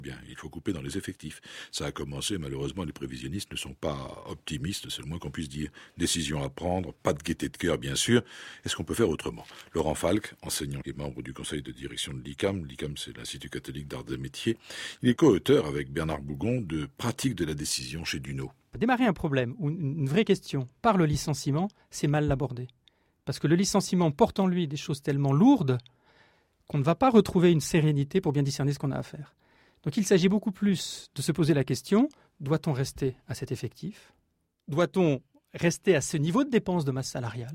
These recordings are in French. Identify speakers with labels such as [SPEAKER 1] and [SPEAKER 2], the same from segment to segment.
[SPEAKER 1] Bien, il faut couper dans les effectifs. Ça a commencé, malheureusement, les prévisionnistes ne sont pas optimistes, c'est le moins qu'on puisse dire. Décision à prendre, pas de gaieté de cœur, bien sûr. Est-ce qu'on peut faire autrement? Laurent Falk, enseignant et membre du conseil de direction de l'ICAM. L'ICAM, c'est l'Institut catholique d'arts et métiers. Il est co-auteur avec Bernard Bougon de Pratique de la décision chez Duno.
[SPEAKER 2] Démarrer un problème ou une vraie question par le licenciement, c'est mal l'aborder. Parce que le licenciement porte en lui des choses tellement lourdes qu'on ne va pas retrouver une sérénité pour bien discerner ce qu'on a à faire. Donc il s'agit beaucoup plus de se poser la question, doit-on rester à cet effectif? Doit-on rester à ce niveau de dépense de masse salariale?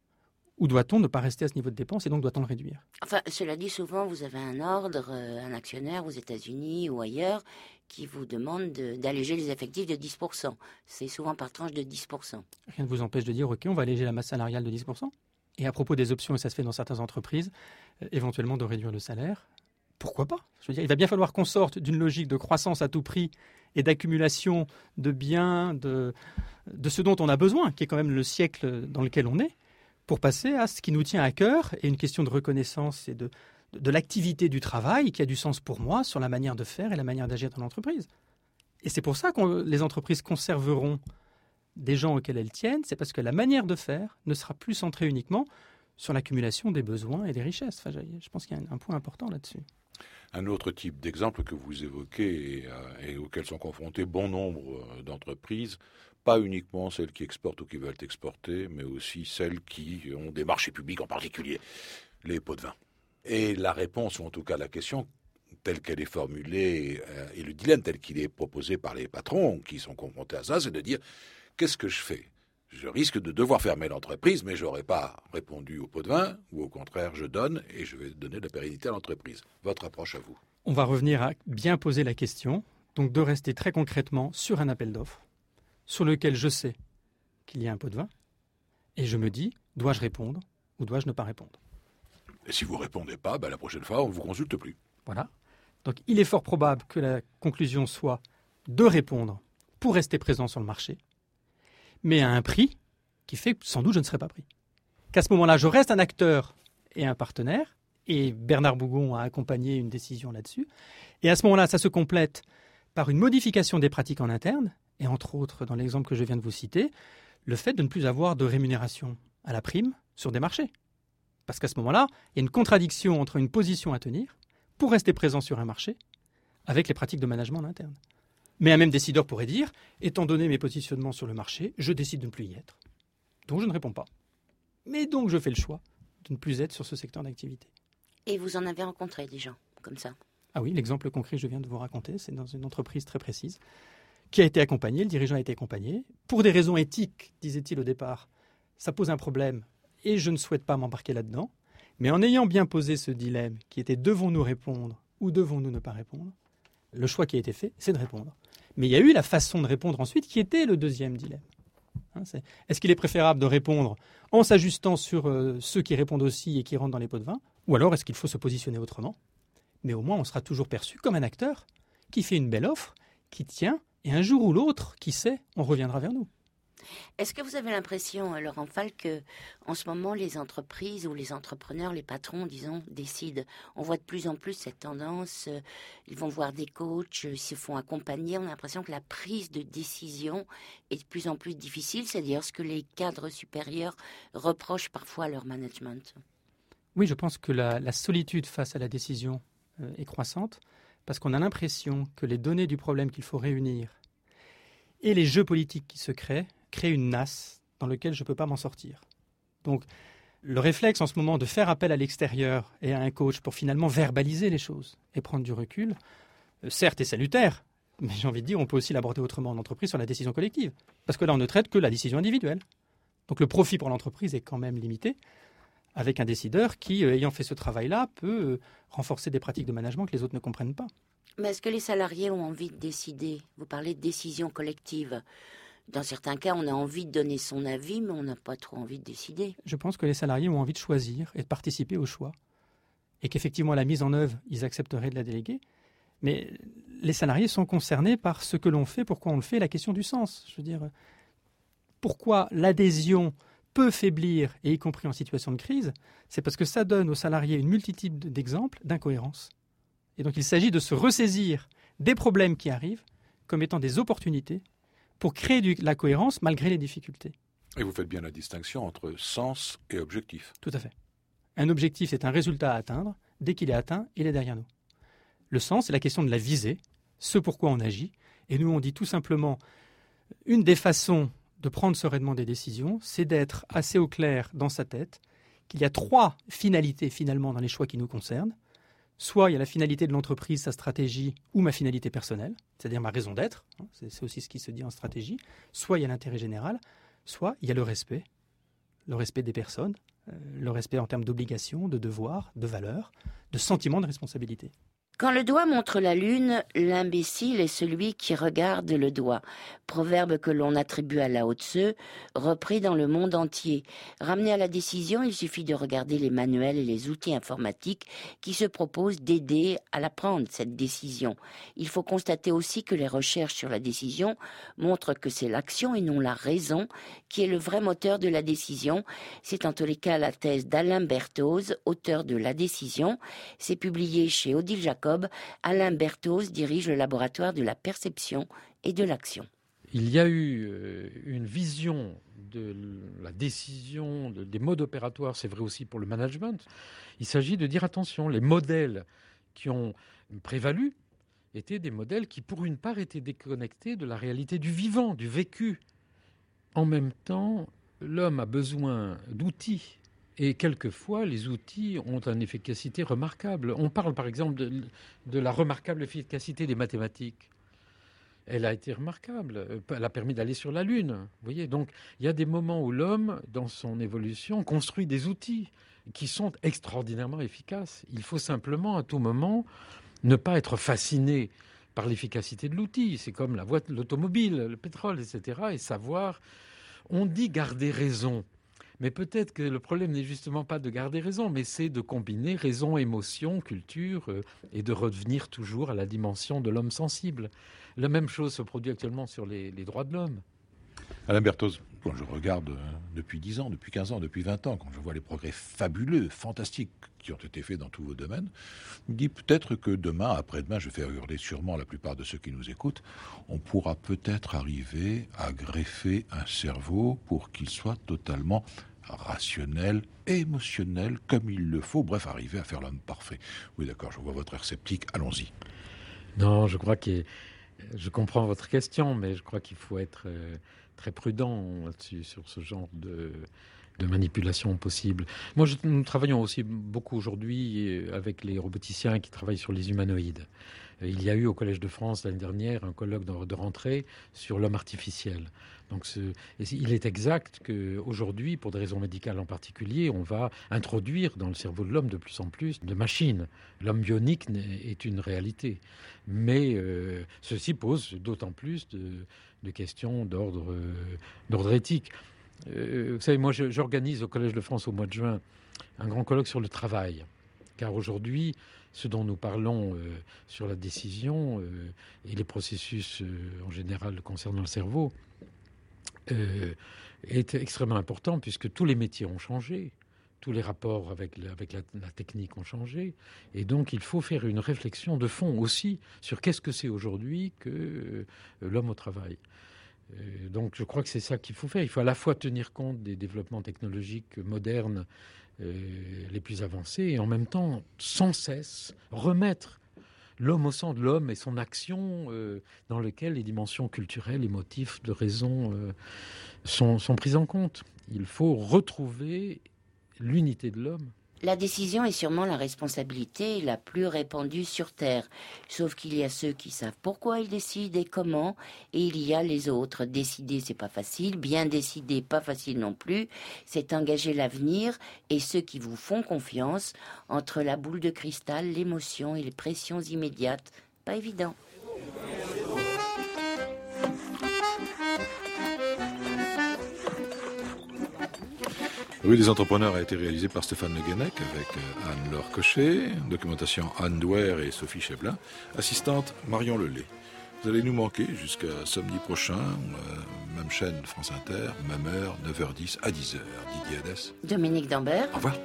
[SPEAKER 2] Ou doit-on ne pas rester à ce niveau de dépense et donc doit-on le réduire?
[SPEAKER 3] Enfin, cela dit, souvent vous avez un ordre, un actionnaire aux États-Unis ou ailleurs qui vous demande d'alléger les effectifs de 10%. C'est souvent par tranche de 10%.
[SPEAKER 2] Rien ne vous empêche de dire, OK, on va alléger la masse salariale de 10%. Et à propos des options, et ça se fait dans certaines entreprises, éventuellement de réduire le salaire. Pourquoi pas? Je veux dire, il va bien falloir qu'on sorte d'une logique de croissance à tout prix et d'accumulation de biens, de ce dont on a besoin, qui est quand même le siècle dans lequel on est, pour passer à ce qui nous tient à cœur et une question de reconnaissance et de l'activité du travail qui a du sens pour moi sur la manière de faire et la manière d'agir dans l'entreprise. Et c'est pour ça que les entreprises conserveront des gens auxquels elles tiennent, c'est parce que la manière de faire ne sera plus centrée uniquement sur l'accumulation des besoins et des richesses. Enfin, je pense qu'il y a un point important là-dessus.
[SPEAKER 1] Un autre type d'exemple que vous évoquez et auquel sont confrontés bon nombre d'entreprises, pas uniquement celles qui exportent ou qui veulent exporter, mais aussi celles qui ont des marchés publics en particulier, les pots de vin. Et la réponse, ou en tout cas la question telle qu'elle est formulée, et le dilemme tel qu'il est proposé par les patrons qui sont confrontés à ça, c'est de dire « qu'est-ce que je fais ?» Je risque de devoir fermer l'entreprise, mais je n'aurai pas répondu au pot de vin, ou au contraire, je donne et je vais donner de la pérennité à l'entreprise. Votre approche à vous?
[SPEAKER 2] On va revenir à bien poser la question, donc de rester très concrètement sur un appel d'offres, sur lequel je sais qu'il y a un pot de vin, et je me dis, dois-je répondre ou dois-je ne pas répondre?
[SPEAKER 1] Et si vous ne répondez pas, la prochaine fois, on ne vous consulte plus.
[SPEAKER 2] Voilà. Donc il est fort probable que la conclusion soit de répondre pour rester présent sur le marché, mais à un prix qui fait que sans doute je ne serai pas pris. Qu'à ce moment-là, je reste un acteur et un partenaire, et Bernard Bougon a accompagné une décision là-dessus. Et à ce moment-là, ça se complète par une modification des pratiques en interne, et entre autres, dans l'exemple que je viens de vous citer, le fait de ne plus avoir de rémunération à la prime sur des marchés. Parce qu'à ce moment-là, il y a une contradiction entre une position à tenir pour rester présent sur un marché avec les pratiques de management en interne. Mais un même décideur pourrait dire, étant donné mes positionnements sur le marché, je décide de ne plus y être. Donc je ne réponds pas. Mais donc je fais le choix de ne plus être sur ce secteur d'activité.
[SPEAKER 3] Et vous en avez rencontré des gens comme ça?
[SPEAKER 2] Ah oui, l'exemple concret que je viens de vous raconter, c'est dans une entreprise très précise qui a été accompagnée, le dirigeant a été accompagné. Pour des raisons éthiques, disait-il au départ, ça pose un problème et je ne souhaite pas m'embarquer là-dedans. Mais en ayant bien posé ce dilemme qui était devons-nous répondre ou devons-nous ne pas répondre, le choix qui a été fait, c'est de répondre. Mais il y a eu la façon de répondre ensuite qui était le deuxième dilemme. Est-ce qu'il est préférable de répondre en s'ajustant sur ceux qui répondent aussi et qui rentrent dans les pots de vin, ou alors est-ce qu'il faut se positionner autrement? Mais au moins, on sera toujours perçu comme un acteur qui fait une belle offre, qui tient, et un jour ou l'autre, qui sait, on reviendra vers nous.
[SPEAKER 3] Est-ce que vous avez l'impression, Laurent Falk, que en ce moment, les entreprises ou les entrepreneurs, les patrons, disons, décident? On voit de plus en plus cette tendance. Ils vont voir des coachs, ils se font accompagner. On a l'impression que la prise de décision est de plus en plus difficile. C'est d'ailleurs ce que les cadres supérieurs reprochent parfois à leur management.
[SPEAKER 2] Oui, je pense que la solitude face à la décision est croissante parce qu'on a l'impression que les données du problème qu'il faut réunir et les jeux politiques qui se créent une nasse dans laquelle je ne peux pas m'en sortir. Donc, le réflexe en ce moment de faire appel à l'extérieur et à un coach pour finalement verbaliser les choses et prendre du recul, certes est salutaire, mais j'ai envie de dire on peut aussi l'aborder autrement en entreprise sur la décision collective. Parce que là, on ne traite que la décision individuelle. Donc le profit pour l'entreprise est quand même limité, avec un décideur qui, ayant fait ce travail-là, peut renforcer des pratiques de management que les autres ne comprennent pas.
[SPEAKER 3] Mais est-ce que les salariés ont envie de décider? Vous parlez de décision collective. Dans certains cas, on a envie de donner son avis, mais on n'a pas trop envie de décider.
[SPEAKER 2] Je pense que les salariés ont envie de choisir et de participer au choix. Et qu'effectivement, à la mise en œuvre, ils accepteraient de la déléguer. Mais les salariés sont concernés par ce que l'on fait, pourquoi on le fait, la question du sens. Je veux dire, pourquoi l'adhésion peut faiblir, et y compris en situation de crise, c'est parce que ça donne aux salariés une multitude d'exemples d'incohérence. Et donc il s'agit de se ressaisir des problèmes qui arrivent comme étant des opportunités pour créer de la cohérence malgré les difficultés.
[SPEAKER 1] Et vous faites bien la distinction entre sens et objectif.
[SPEAKER 2] Tout à fait. Un objectif, c'est un résultat à atteindre. Dès qu'il est atteint, il est derrière nous. Le sens, c'est la question de la visée, ce pourquoi on agit. Et nous, on dit tout simplement, une des façons de prendre sereinement des décisions, c'est d'être assez au clair dans sa tête qu'il y a 3 finalités finalement dans les choix qui nous concernent. Soit il y a la finalité de l'entreprise, sa stratégie, ou ma finalité personnelle, c'est-à-dire ma raison d'être, c'est aussi ce qui se dit en stratégie. Soit il y a l'intérêt général, soit il y a le respect des personnes, le respect en termes d'obligations, de devoirs, de valeurs, de sentiments de responsabilité.
[SPEAKER 3] Quand le doigt montre la lune, l'imbécile est celui qui regarde le doigt. Proverbe que l'on attribue à Lao Tse, repris dans le monde entier. Ramené à la décision, il suffit de regarder les manuels et les outils informatiques qui se proposent d'aider à la prendre, cette décision. Il faut constater aussi que les recherches sur la décision montrent que c'est l'action et non la raison qui est le vrai moteur de la décision. C'est en tous les cas la thèse d'Alain Berthoz, auteur de La décision. C'est publié chez Odile Jacob. Alain Berthoz dirige le laboratoire de la perception et de l'action.
[SPEAKER 4] Il y a eu une vision de la décision, des modes opératoires, c'est vrai aussi pour le management. Il s'agit de dire attention, les modèles qui ont prévalu étaient des modèles qui, pour une part, étaient déconnectés de la réalité du vivant, du vécu. En même temps, l'homme a besoin d'outils. Et quelquefois, les outils ont une efficacité remarquable. On parle par exemple de la remarquable efficacité des mathématiques. Elle a été remarquable. Elle a permis d'aller sur la Lune. Vous voyez, donc il y a des moments où l'homme, dans son évolution, construit des outils qui sont extraordinairement efficaces. Il faut simplement, à tout moment, ne pas être fasciné par l'efficacité de l'outil. C'est comme la voiture, l'automobile, le pétrole, etc. Et savoir, on dit garder raison. Mais peut-être que le problème n'est justement pas de garder raison, mais c'est de combiner raison, émotion, culture, et de revenir toujours à la dimension de l'homme sensible. La même chose se produit actuellement sur les droits de l'homme.
[SPEAKER 1] Alain Berthoz, quand je regarde depuis 10 ans, depuis 15 ans, depuis 20 ans, quand je vois les progrès fabuleux, fantastiques qui ont été faits dans tous vos domaines, je me dis peut-être que demain, après-demain, je vais faire hurler sûrement la plupart de ceux qui nous écoutent, on pourra peut-être arriver à greffer un cerveau pour qu'il soit totalement rationnel, émotionnel, comme il le faut, bref, arriver à faire l'homme parfait. Oui, d'accord, je vois votre air sceptique, allons-y.
[SPEAKER 4] Non, je crois que je comprends votre question, mais je crois qu'il faut être très prudent là-dessus, sur ce genre de manipulation possible. Moi, nous travaillons aussi beaucoup aujourd'hui avec les roboticiens qui travaillent sur les humanoïdes. Il y a eu au Collège de France l'année dernière un colloque de rentrée sur l'homme artificiel. Donc, il est exact qu'aujourd'hui, pour des raisons médicales en particulier, on va introduire dans le cerveau de l'homme de plus en plus de machines. L'homme bionique est une réalité. Mais ceci pose d'autant plus de questions d'ordre éthique. Vous savez, moi, j'organise au Collège de France au mois de juin un grand colloque sur le travail. Car aujourd'hui, ce dont nous parlons sur la décision et les processus en général concernant le cerveau est extrêmement important puisque tous les métiers ont changé, tous les rapports avec la technique ont changé. Et donc, il faut faire une réflexion de fond aussi sur qu'est-ce que c'est aujourd'hui que l'homme au travail. Donc, je crois que c'est ça qu'il faut faire. Il faut à la fois tenir compte des développements technologiques modernes les plus avancés et en même temps, sans cesse, remettre l'homme au centre de l'homme et son action dans lequel les dimensions culturelles, émotives, de raison sont prises en compte. Il faut retrouver l'unité de l'homme.
[SPEAKER 3] La décision est sûrement la responsabilité la plus répandue sur Terre. Sauf qu'il y a ceux qui savent pourquoi ils décident et comment, et il y a les autres. Décider, c'est pas facile. Bien décider, pas facile non plus. C'est engager l'avenir et ceux qui vous font confiance entre la boule de cristal, l'émotion et les pressions immédiates. Pas évident.
[SPEAKER 1] Rue des Entrepreneurs a été réalisé par Stéphane Le Guenec avec Anne-Laure Cochet, documentation Anne Douer et Sophie Cheblin, assistante Marion Lelay. Vous allez nous manquer jusqu'à samedi prochain, même chaîne France Inter, même heure, 9h10 à 10h. Didier Hadès.
[SPEAKER 3] Dominique Dambert.
[SPEAKER 1] Au revoir.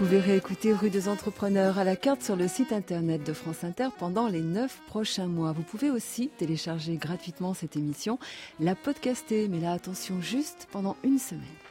[SPEAKER 5] pouvez réécouter Rue des Entrepreneurs à la carte sur le site internet de France Inter pendant les 9 prochains mois. Vous pouvez aussi télécharger gratuitement cette émission, la podcaster, mais là attention, juste pendant une semaine.